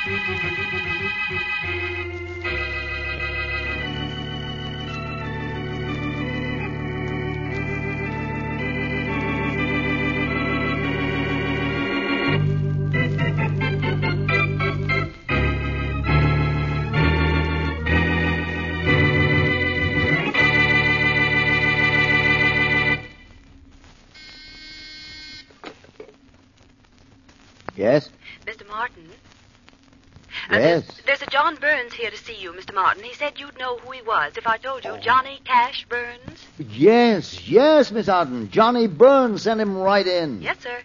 Yes? Mr. Martin? Yes? There's a John Burns here to see you, Mr. Martin. He said you'd know who he was if I told you. Johnny Cash Burns? Yes, Miss Arden. Johnny Burns sent him right in. Yes, sir.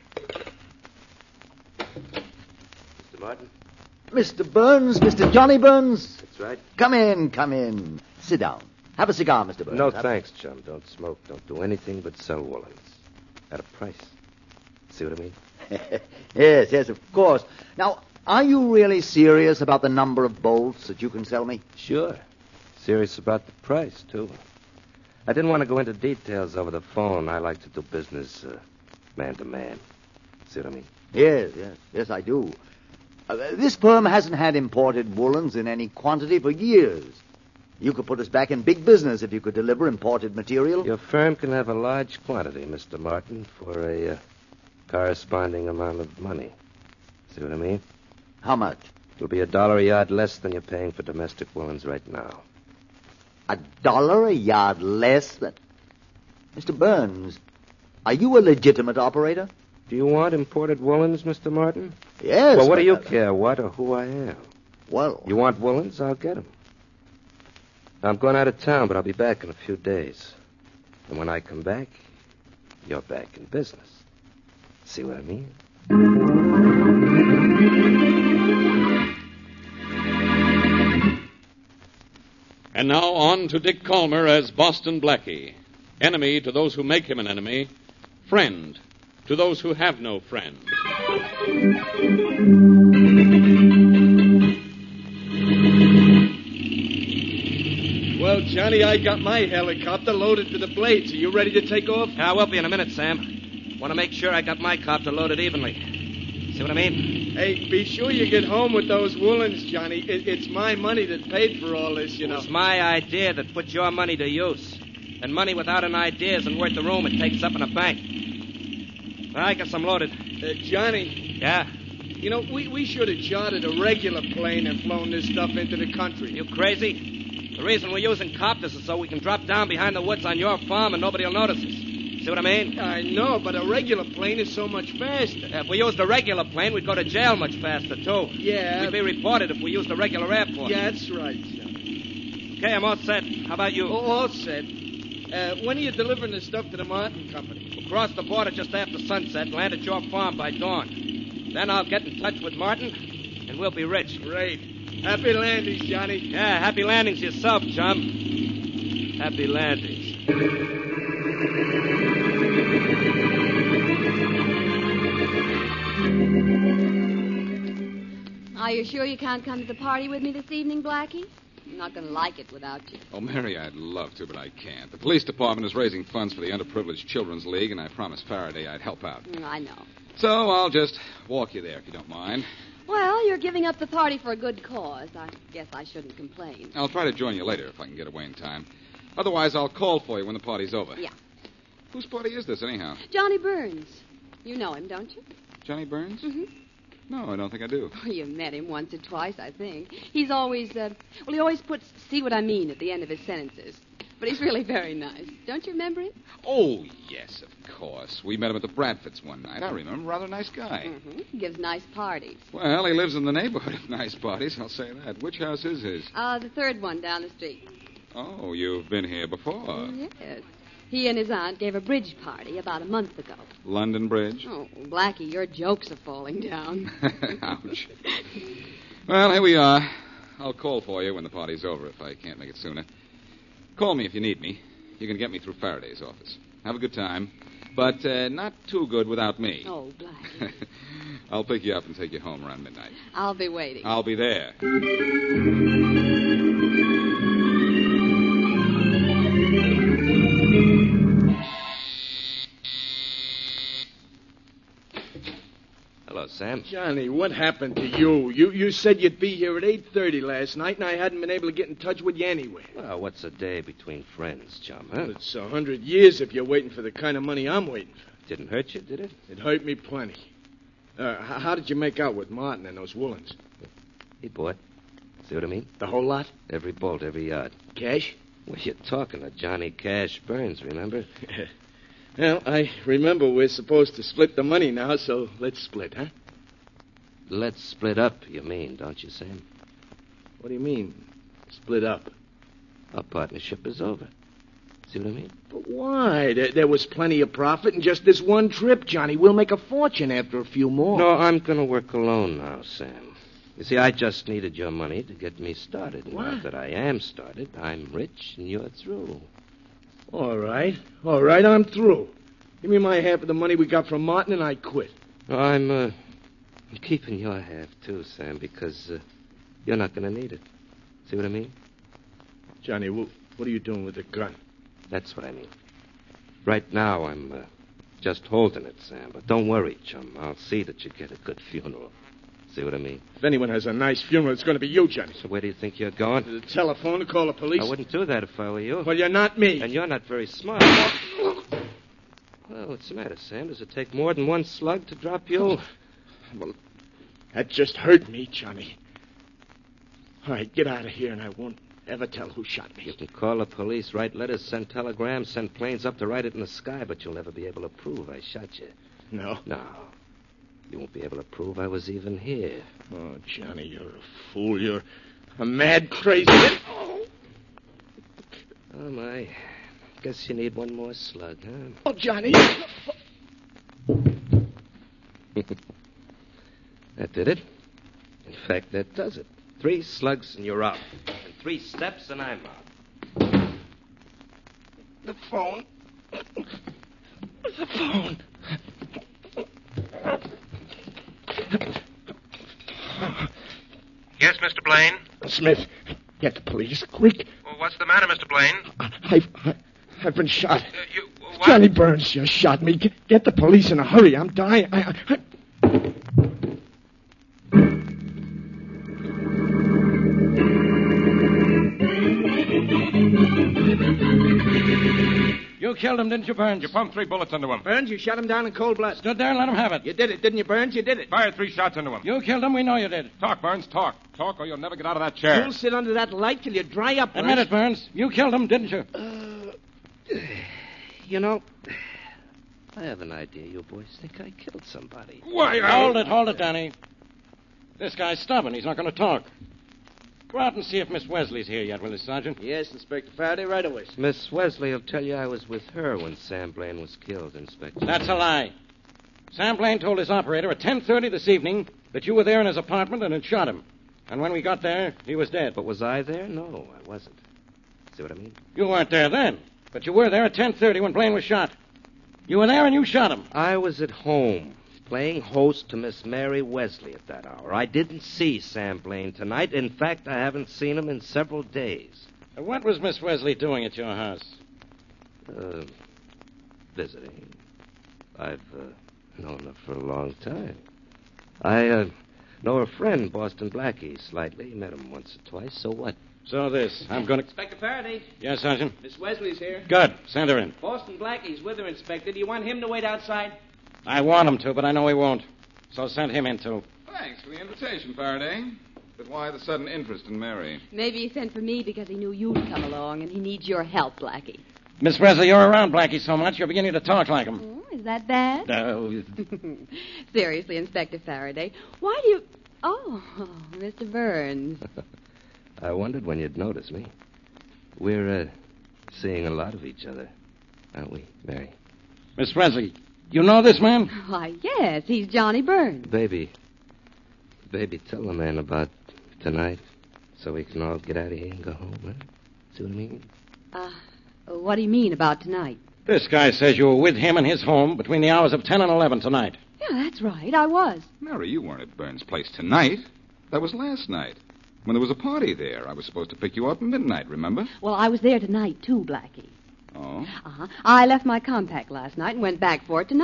Mr. Martin? Mr. Burns, Mr. Johnny Burns. That's right. Come in. Sit down. Have a cigar, Mr. Burns. No, thanks, chum. Don't smoke. Don't do anything but sell woolens. At a price. See what I mean? Yes, of course. Now, are you really serious about the number of bolts that you can sell me? Sure. Serious about the price, too. I didn't want to go into details over the phone. I like to do business man to man. See what I mean? Yes, I do. This firm hasn't had imported woolens in any quantity for years. You could put us back in big business if you could deliver imported material. Your firm can have a large quantity, Mr. Martin, for a corresponding amount of money. See what I mean? How much? It'll be $1 a yard less than you're paying for domestic woolens right now. $1 a yard less than... Mr. Burns, are you a legitimate operator? Do you want imported woolens, Mr. Martin? Yes. Well, what do you care, what or who I am? Well... You want woolens? I'll get them. I'm going out of town, but I'll be back in a few days. And when I come back, you're back in business. See what I mean? And now on to Dick Calmer as Boston Blackie. Enemy to those who make him an enemy. Friend to those who have no friend. Well, Johnny, I got my helicopter loaded to the blades. Are you ready to take off? I will be in a minute, Sam. Want to make sure I got my copter loaded evenly. See what I mean? Hey, be sure you get home with those woolens, Johnny. It's my money that paid for all this, you know. It's my idea that put your money to use. And money without an idea isn't worth the room it takes up in a bank. I guess I'm loaded. Johnny. Yeah? You know, we should have chartered a regular plane and flown this stuff into the country. You crazy? The reason we're using copters is so we can drop down behind the woods on your farm and nobody will notice us. See what I mean? I know, but a regular plane is so much faster. If we used a regular plane, we'd go to jail much faster, too. Yeah. We'd be reported if we used a regular airport. Yeah, that's right, Johnny. Okay, I'm all set. How about you? All set. When are you delivering the stuff to the Martin Company? We'll cross the border just after sunset and land at your farm by dawn. Then I'll get in touch with Martin, and we'll be rich. Great. Happy landings, Johnny. Yeah, happy landings yourself, chum. Happy landings. Are you sure you can't come to the party with me this evening, Blackie? I'm not going to like it without you. Oh, Mary, I'd love to, but I can't. The police department is raising funds for the Underprivileged Children's League, and I promised Faraday I'd help out. I know. So I'll just walk you there, if you don't mind. Well, you're giving up the party for a good cause. I guess I shouldn't complain. I'll try to join you later if I can get away in time. Otherwise, I'll call for you when the party's over. Yeah. Whose party is this, anyhow? Johnny Burns. You know him, don't you? Johnny Burns? Mm-hmm. No, I don't think I do. Oh, you met him once or twice, I think. He's always, he always puts "see what I mean" at the end of his sentences. But he's really very nice. Don't you remember him? Oh, yes, of course. We met him at the Bradfords one night. I remember. Rather nice guy. Mm-hmm. He gives nice parties. Well, he lives in the neighborhood of nice parties, I'll say that. Which house is his? The third one down the street. Oh, you've been here before. Yes. He and his aunt gave a bridge party about a month ago. London Bridge? Oh, Blackie, your jokes are falling down. Ouch. Well, here we are. I'll call for you when the party's over if I can't make it sooner. Call me if you need me. You can get me through Faraday's office. Have a good time. But not too good without me. Oh, Blackie. I'll pick you up and take you home around midnight. I'll be waiting. I'll be there. Hello, Sam. Johnny, what happened to you? You said you'd be here at 8:30 last night, and I hadn't been able to get in touch with you anyway. Well, what's a day between friends, chum, huh? It's 100 years if you're waiting for the kind of money I'm waiting for. Didn't hurt you, did it? It hurt me plenty. How did you make out with Martin and those Woolens? He bought. See what I mean? The whole lot? Every bolt, every yard. Cash? Well, you're talking to Johnny Cash Burns, remember? Well, I remember we're supposed to split the money now, so let's split, huh? Let's split up, you mean, don't you, Sam? What do you mean, split up? Our partnership is over. See what I mean? But why? There was plenty of profit in just this one trip, Johnny. We'll make a fortune after a few more. No, I'm going to work alone now, Sam. You see, I just needed your money to get me started. What? Now that I am started, I'm rich and you're through. All right, I'm through. Give me my half of the money we got from Martin, and I quit. No, I'm keeping your half, too, Sam, because you're not going to need it. See what I mean? Johnny, what are you doing with the gun? That's what I mean. Right now, I'm just holding it, Sam. But don't worry, chum. I'll see that you get a good funeral. See what I mean? If anyone has a nice funeral, it's going to be you, Johnny. So where do you think you're going? To the telephone to call the police. I wouldn't do that if I were you. Well, you're not me. And you're not very smart. Well, what's the matter, Sam? Does it take more than one slug to drop you? Well, that just hurt me, Johnny. All right, get out of here, and I won't ever tell who shot me. You can call the police, write letters, send telegrams, send planes up to write it in the sky, but you'll never be able to prove I shot you. No? No. You won't be able to prove I was even here. Oh, Johnny, you're a fool. You're a mad, crazy... Oh, my. Guess you need one more slug, huh? Oh, Johnny! That did it. In fact, that does it. 3 slugs and you're out. And 3 steps and I'm out. The phone. The phone. Yes, Mr. Blaine? Smith, get the police, quick. Well, what's the matter, Mr. Blaine? I've been shot. What? Johnny Burns just shot me. Get the police in a hurry. I'm dying. You killed him, didn't you, Burns? You pumped 3 bullets into him. Burns, you shot him down in cold blood. Stood there and let him have it. You did it, didn't you, Burns? You did it. Fired 3 shots into him. You killed him. We know you did. Talk, Burns, talk. Talk, or you'll never get out of that chair. You'll sit under that light till you dry up, Burns. Admit it, Burns. You killed him, didn't you? You know, I have an idea you boys think I killed somebody. Why, Hold it, Danny. This guy's stubborn. He's not going to talk. Go out and see if Miss Wesley's here yet, will you, Sergeant? Yes, Inspector Faraday, right away. Miss Wesley will tell you I was with her when Sam Blaine was killed, Inspector. That's a lie. Sam Blaine told his operator at 10:30 this evening that you were there in his apartment and had shot him. And when we got there, he was dead. But was I there? No, I wasn't. See what I mean? You weren't there then, but you were there at 10:30 when Blaine was shot. You were there and you shot him. I was at home, playing host to Miss Mary Wesley at that hour. I didn't see Sam Blaine tonight. In fact, I haven't seen him in several days. What was Miss Wesley doing at your house? Visiting. I've known her for a long time. I know her friend, Boston Blackie, slightly. Met him once or twice. So what? So this. I'm going to... Inspector Faraday. Yes, Sergeant? Miss Wesley's here. Good. Send her in. Boston Blackie's with her, Inspector. Do you want him to wait outside? I want him to, but I know he won't. So send him in, too. Thanks for the invitation, Faraday. But why the sudden interest in Mary? Maybe he sent for me because he knew you'd come along and he needs your help, Blackie. Miss Wesley, you're around Blackie so much, you're beginning to talk like him. Oh, is that bad? No. Seriously, Inspector Faraday, why do you... Oh, Mr. Burns. I wondered when you'd notice me. We're seeing a lot of each other, aren't we, Mary? Miss Wesley, you know this man? Why, yes, he's Johnny Burns. Baby, tell the man about tonight so we can all get out of here and go home, huh? See what I mean? What do you mean about tonight? This guy says you were with him in his home between the hours of 10 and 11 tonight. Yeah, that's right, I was. Mary, you weren't at Burns' place tonight. That was last night. When there was a party there, I was supposed to pick you up at midnight, remember? Well, I was there tonight, too, Blackie. Oh? Uh-huh. I left my compact last night and went back for it tonight.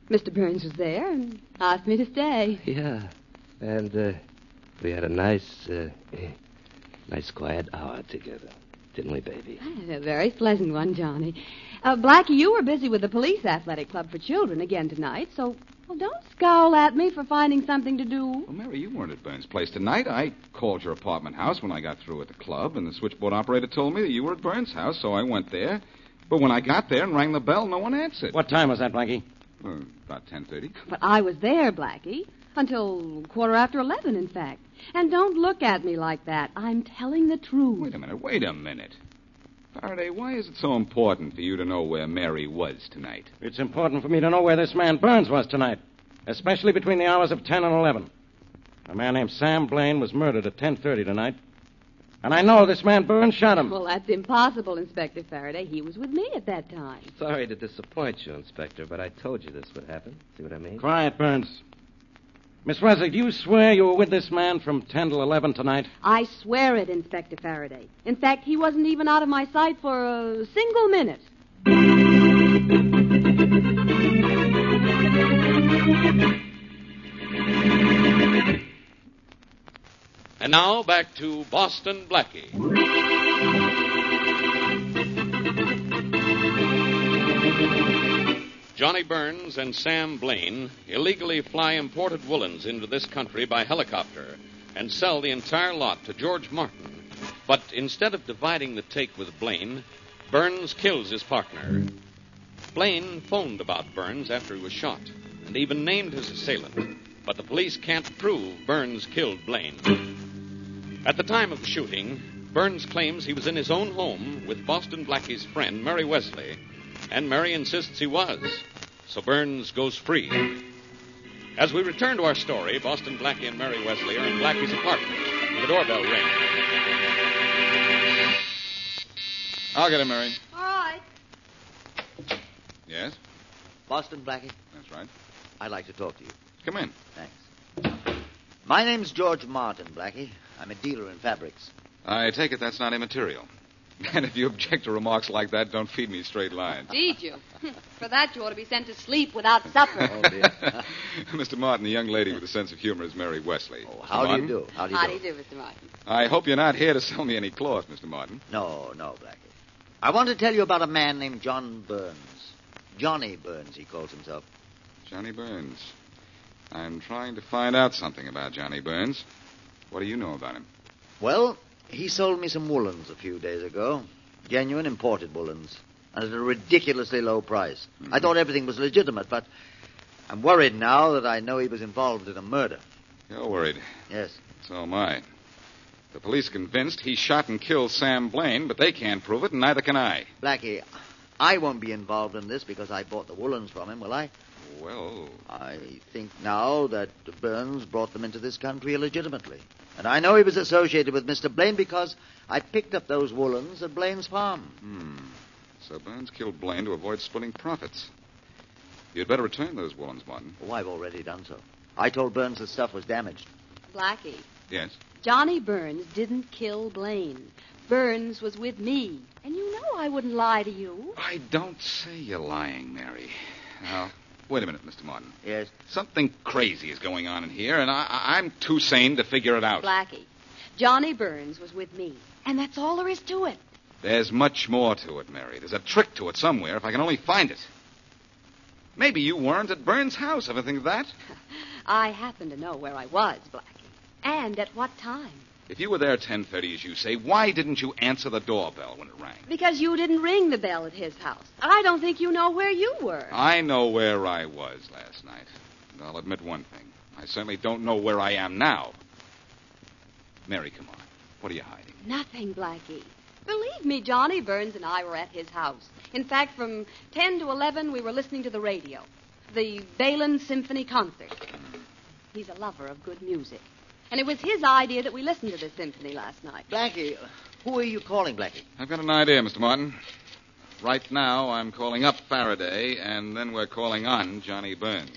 Mr. Burns was there and asked me to stay. Yeah. And we had a nice quiet hour together. Didn't we, baby? A very pleasant one, Johnny. Blackie, you were busy with the Police Athletic Club for Children again tonight, so don't scowl at me for finding something to do. Well, Mary, you weren't at Burns' place tonight. I called your apartment house when I got through at the club, and the switchboard operator told me that you were at Burns' house, so I went there. But when I got there and rang the bell, no one answered. What time was that, Blackie? About 10:30. But I was there, Blackie. Until 11:15, in fact. And don't look at me like that. I'm telling the truth. Wait a minute. Faraday, why is it so important for you to know where Mary was tonight? It's important for me to know where this man Burns was tonight, especially between the hours of 10 and 11. A man named Sam Blaine was murdered at 10:30 tonight. And I know this man Burns shot him. Well, that's impossible, Inspector Faraday. He was with me at that time. Sorry to disappoint you, Inspector, but I told you this would happen. See what I mean? Quiet, Burns. Miss Wesley, do you swear you were with this man from 10 till 11 tonight? I swear it, Inspector Faraday. In fact, he wasn't even out of my sight for a single minute. And now back to Boston Blackie. Johnny Burns and Sam Blaine illegally fly imported woolens into this country by helicopter and sell the entire lot to George Martin. But instead of dividing the take with Blaine, Burns kills his partner. Blaine phoned about Burns after he was shot and even named his assailant. But the police can't prove Burns killed Blaine. At the time of the shooting, Burns claims he was in his own home with Boston Blackie's friend, Mary Wesley, and Mary insists he was. So Burns goes free. As we return to our story, Boston Blackie and Mary Wesley are in Blackie's apartment. The doorbell rings. I'll get him, Mary. All right. Yes? Boston Blackie, That's right. I'd like to talk to you. Come in. Thanks. My name's George Martin, Blackie. I'm a dealer in fabrics. I take it that's not immaterial. And if you object to remarks like that, don't feed me straight lines. Did you? For that, you ought to be sent to sleep without supper. Oh, dear. Mr. Martin, the young lady with a sense of humor is Mary Wesley. Oh, how do you do? How do you do? Mr. Martin? I hope you're not here to sell me any cloth, Mr. Martin. No, Blackie. I want to tell you about a man named John Burns. Johnny Burns, he calls himself. Johnny Burns. I'm trying to find out something about Johnny Burns. What do you know about him? Well, he sold me some woolens a few days ago. Genuine imported woolens. And at a ridiculously low price. I thought everything was legitimate, but I'm worried now that I know he was involved in a murder. You're worried. Yes. So am I. The police convinced he shot and killed Sam Blaine, but they can't prove it, and neither can I. Blackie, I won't be involved in this because I bought the woolens from him, will I? Well, I think now that Burns brought them into this country illegitimately. And I know he was associated with Mr. Blaine because I picked up those woolens at Blaine's farm. So Burns killed Blaine to avoid splitting profits. You'd better return those woolens, Martin. Oh, I've already done so. I told Burns the stuff was damaged. Blackie. Yes? Johnny Burns didn't kill Blaine. Burns was with me. And you know I wouldn't lie to you. I don't say you're lying, Mary. Now, wait a minute, Mr. Martin. Yes? Something crazy is going on in here, and I'm too sane to figure it out. Blackie, Johnny Burns was with me. And that's all there is to it. There's much more to it, Mary. There's a trick to it somewhere, if I can only find it. Maybe you weren't at Burns' house. Ever think of that? I happen to know where I was, Blackie. And at what time. If you were there at 10:30, as you say, why didn't you answer the doorbell when it rang? Because you didn't ring the bell at his house. And I don't think you know where you were. I know where I was last night. And I'll admit one thing. I certainly don't know where I am now. Mary, come on. What are you hiding? Nothing, Blackie. Believe me, Johnny Burns and I were at his house. In fact, from 10 to 11, we were listening to the radio. The Balin Symphony Concert. He's a lover of good music. And it was his idea that we listen to this symphony last night. Blackie, who are you calling, Blackie? I've got an idea, Mr. Martin. Right now, I'm calling up Faraday, and then we're calling on Johnny Burns.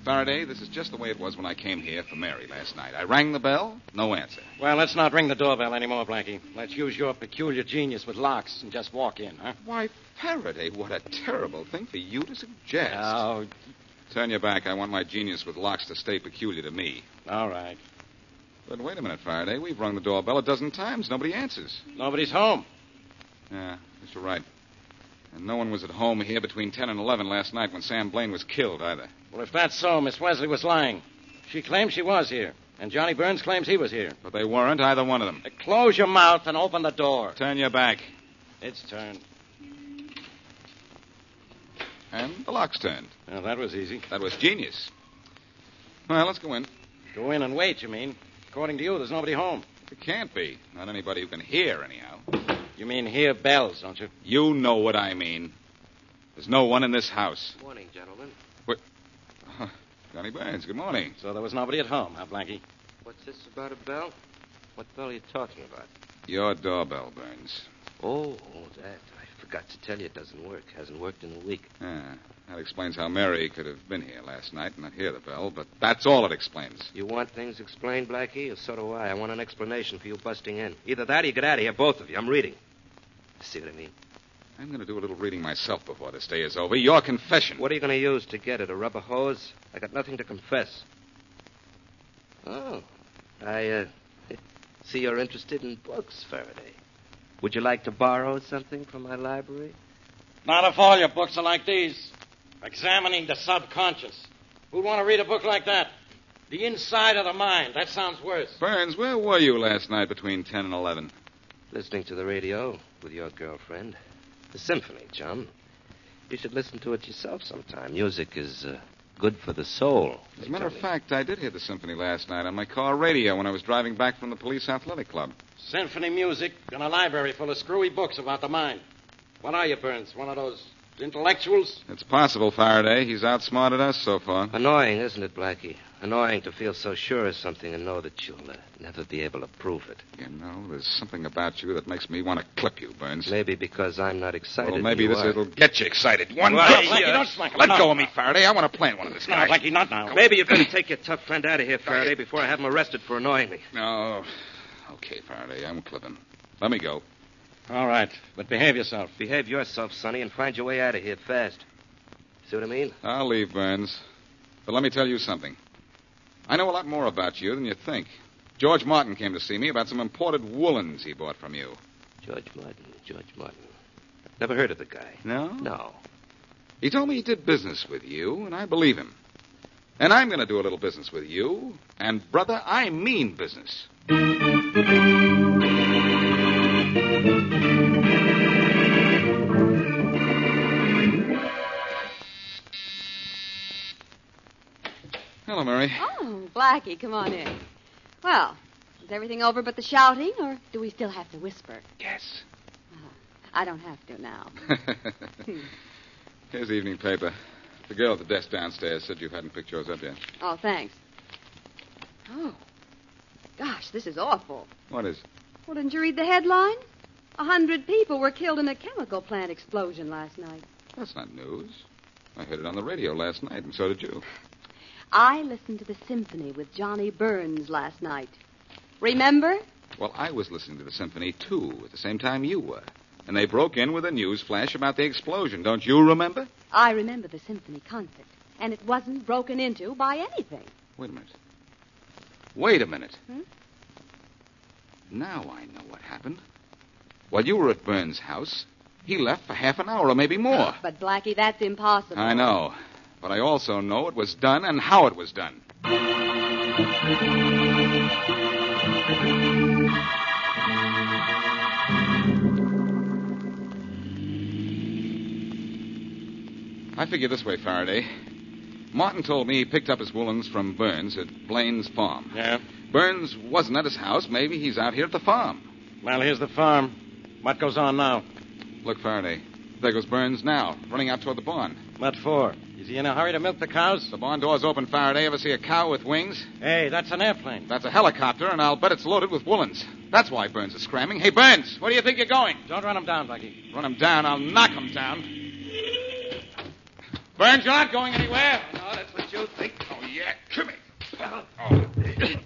Faraday, this is just the way it was when I came here for Mary last night. I rang the bell, no answer. Well, let's not ring the doorbell anymore, Blackie. Let's use your peculiar genius with locks and just walk in, huh? Why, Faraday, what a terrible thing for you to suggest. Oh, Turn your back. I want my genius with locks to stay peculiar to me. all right. But wait a minute, Faraday. We've rung the doorbell a dozen times. Nobody answers. Nobody's home. Yeah, you're right. And no one was at home here between 10 and 11 last night when Sam Blaine was killed, either. Well, if that's so, Miss Wesley was lying. She claims she was here, and Johnny Burns claims he was here. But they weren't, either one of them. Close your mouth and open the door. Turn your back. It's turned. And the lock's turned. Well, that was easy. That was genius. Well, let's go in. Go in and wait, you mean? According to you, there's nobody home. It can't be. Not anybody who can hear, anyhow. You mean hear bells, don't you? You know what I mean. There's no one in this house. Morning, gentlemen. What? Johnny Burns, good morning. So there was nobody at home, huh, Blackie? What's this about a bell? What bell are you talking about? Your doorbell, Burns. Oh, that. I forgot to tell you it doesn't work. Hasn't worked in a week. That explains how Mary could have been here last night and not hear the bell, but that's all it explains. You want things explained, Blackie? Or so do I. I want an explanation for you busting in. Either that or you get out of here, both of you. I'm reading. See what I mean? I'm going to do a little reading myself before this day is over. Your confession. What are you going to use to get it? A rubber hose? I got nothing to confess. Oh. I see you're interested in books, Faraday. Would you like to borrow something from my library? Not if all your books are like these. Examining the subconscious. Who'd want to read a book like that? The inside of the mind. That sounds worse. Burns, where were you last night between 10 and 11? Listening to the radio with your girlfriend. The symphony, chum. You should listen to it yourself sometime. Music is good for the soul. As a matter of fact, I did hear the symphony last night on my car radio when I was driving back from the police athletic club. Symphony music and a library full of screwy books about the mind. What are you, Burns? One of those intellectuals? It's possible, Faraday. He's outsmarted us so far. Annoying, isn't it, Blackie? Annoying to feel so sure of something and know that you'll never be able to prove it. You know, there's something about you that makes me want to clip you, Burns. Maybe because I'm not excited. Well, maybe you this are. it'll get you excited. One Well, day. Blackie, don't smack him. Let No. go of me, Faraday. I want to plant one of this No, guy. Blackie, not now. Maybe you better take your tough friend out of here, Faraday, before I have him arrested for annoying me. No. Okay, Faraday, I won't clip him. Let me go. All right, but behave yourself. Behave yourself, Sonny, and find your way out of here fast. See what I mean? I'll leave, Burns. But let me tell you something. I know a lot more about you than you think. George Martin came to see me about some imported woolens he bought from you. George Martin. Never heard of the guy. No? No. He told me he did business with you, and I believe him. And I'm going to do a little business with you. And, brother, I mean business. Hello, Mary. Oh, Blackie, come on in. Well, is everything over but the shouting, or do we still have to whisper? Yes. I don't have to now. Here's the evening paper. The girl at the desk downstairs said you hadn't picked yours up yet. Oh, thanks. Oh, gosh, this is awful. What is? Well, didn't you read the headline? 100 people were killed in a chemical plant explosion last night. That's not news. I heard it on the radio last night, and so did you. I listened to the symphony with Johnny Burns last night. Remember? Well, I was listening to the symphony, too, at the same time you were. And they broke in with a news flash about the explosion. Don't you remember? I remember the symphony concert, and it wasn't broken into by anything. Wait a minute. Wait a minute. Hmm? Now I know what happened. While you were at Burns' house, he left for half an hour or maybe more. But, Blackie, that's impossible. I know. But I also know it was done and how it was done. I figure this way, Faraday. Martin told me he picked up his woolens from Burns at Blaine's farm. Yeah? Burns wasn't at his house. Maybe he's out here at the farm. Well, here's the farm. What goes on now? Look, Faraday. There goes Burns now, running out toward the barn. What for? Is he in a hurry to milk the cows? The barn door's open, Faraday. Ever see a cow with wings? Hey, that's an airplane. That's a helicopter, and I'll bet it's loaded with woolens. That's why Burns is scramming. Hey, Burns, where do you think you're going? Don't run him down, Blackie. Run him down. I'll knock him down. Burns, you're not going anywhere. No, that's what you think. Oh, yeah. Come here. Oh.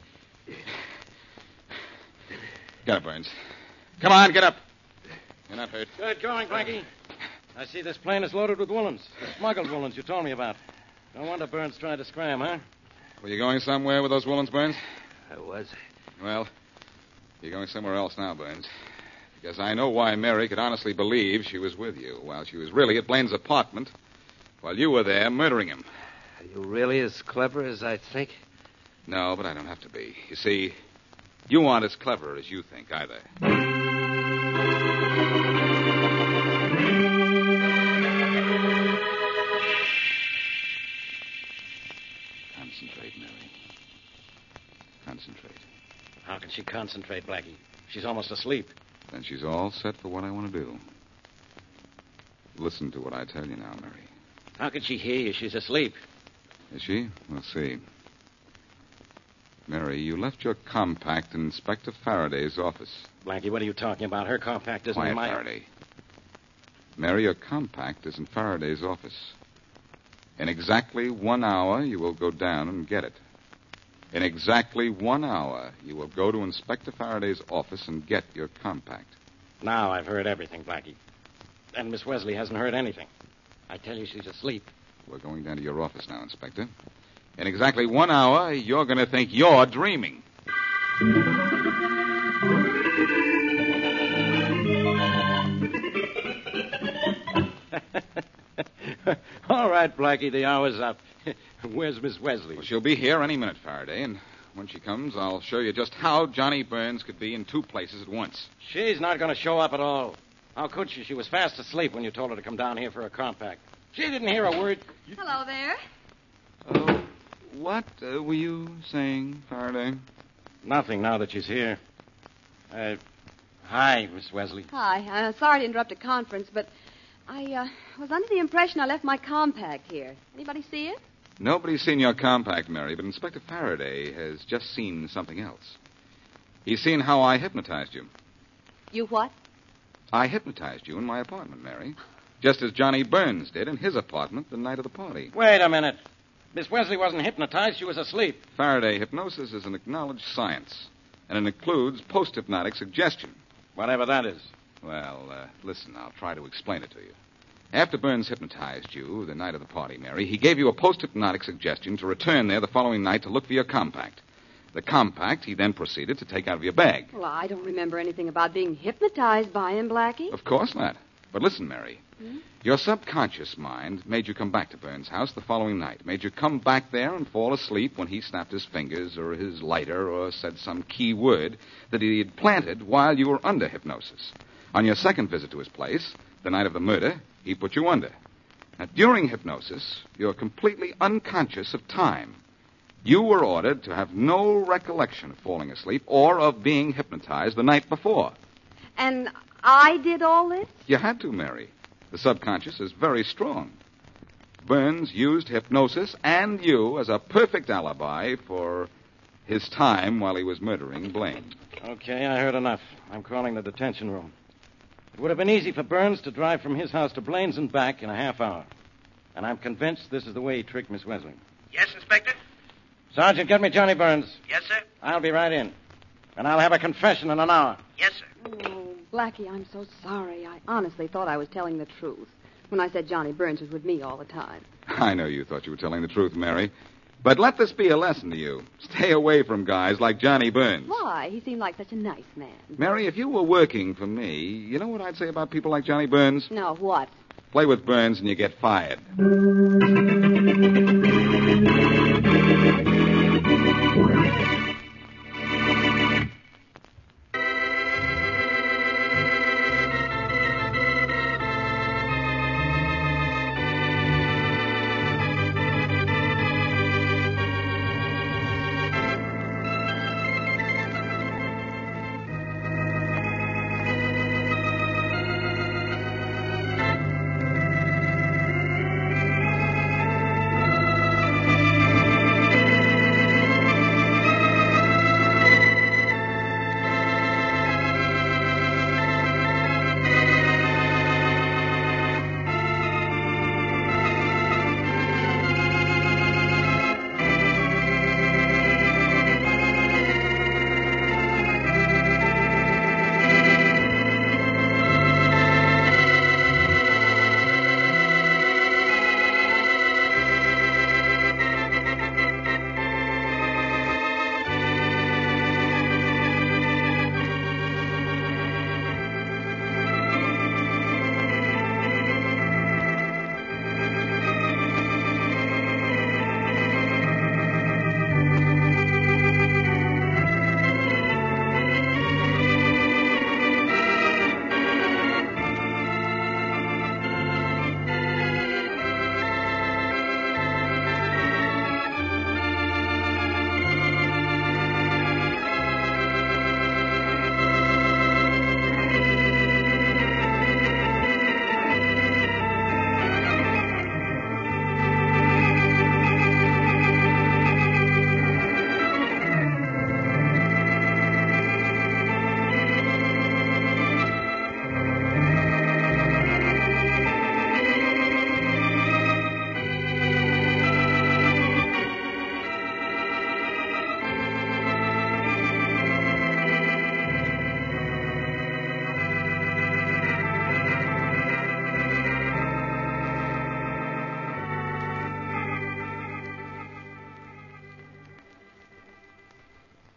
Get up, Burns. Come on, get up. You're not hurt. Good going, Blackie. I see this plane is loaded with woolens. The smuggled woolens you told me about. No wonder Burns tried to scram, huh? Were you going somewhere with those woolens, Burns? I was. Well, you're going somewhere else now, Burns. Because I know why Mary could honestly believe she was with you while she was really at Blaine's apartment while you were there murdering him. Are you really as clever as I think? No, but I don't have to be. You see, you aren't as clever as you think either. Concentrate, Mary. Concentrate. How can she concentrate, Blackie? She's almost asleep. Then she's all set for what I want to do. Listen to what I tell you now, Mary. How can she hear you? She's asleep. Is she? We'll see. Mary, you left your compact in Inspector Faraday's office. Blackie, what are you talking about? Her compact isn't Quiet, in my... Faraday. Mary, your compact is in Faraday's office. In exactly 1 hour, you will go down and get it. In exactly 1 hour, you will go to Inspector Faraday's office and get your compact. Now I've heard everything, Blackie. And Miss Wesley hasn't heard anything. I tell you, she's asleep. We're going down to your office now, Inspector. In exactly 1 hour, you're going to think you're dreaming. All right, Blackie, the hour's up. Where's Miss Wesley? Well, she'll be here any minute, Faraday, and when she comes, I'll show you just how Johnny Burns could be in two places at once. She's not going to show up at all. How could she? She was fast asleep when you told her to come down here for a compact. She didn't hear a word. Hello there. What were you saying, Faraday? Nothing now that she's here. Hi, Miss Wesley. Hi. Sorry to interrupt a conference, but I was under the impression I left my compact here. Anybody see it? Nobody's seen your compact, Mary, but Inspector Faraday has just seen something else. He's seen how I hypnotized you. You what? I hypnotized you in my apartment, Mary. Just as Johnny Burns did in his apartment the night of the party. Wait a minute. Miss Wesley wasn't hypnotized. She was asleep. Faraday, hypnosis is an acknowledged science, and it includes post-hypnotic suggestion. Whatever that is. Well, listen, I'll try to explain it to you. After Burns hypnotized you the night of the party, Mary, he gave you a post-hypnotic suggestion to return there the following night to look for your compact. The compact he then proceeded to take out of your bag. Well, I don't remember anything about being hypnotized by him, Blackie. Of course not. But listen, Mary. Your subconscious mind made you come back to Burns' house the following night, made you come back there and fall asleep when he snapped his fingers or his lighter or said some key word that he had planted while you were under hypnosis. On your second visit to his place, the night of the murder, he put you under. Now, during hypnosis, you're completely unconscious of time. You were ordered to have no recollection of falling asleep or of being hypnotized the night before. And I did all this? You had to, Mary. The subconscious is very strong. Burns used hypnosis and you as a perfect alibi for his time while he was murdering Blaine. Okay, I heard enough. I'm calling the detention room. It would have been easy for Burns to drive from his house to Blaine's and back in a half hour. And I'm convinced this is the way he tricked Miss Wesley. Yes, Inspector? Sergeant, get me Johnny Burns. Yes, sir? I'll be right in. And I'll have a confession in an hour. Yes, sir. Oh, Blackie, I'm so sorry. I honestly thought I was telling the truth when I said Johnny Burns was with me all the time. I know you thought you were telling the truth, Mary. But let this be a lesson to you. Stay away from guys like Johnny Burns. Why? He seemed like such a nice man. Mary, if you were working for me, you know what I'd say about people like Johnny Burns? No, what? Play with Burns and you get fired.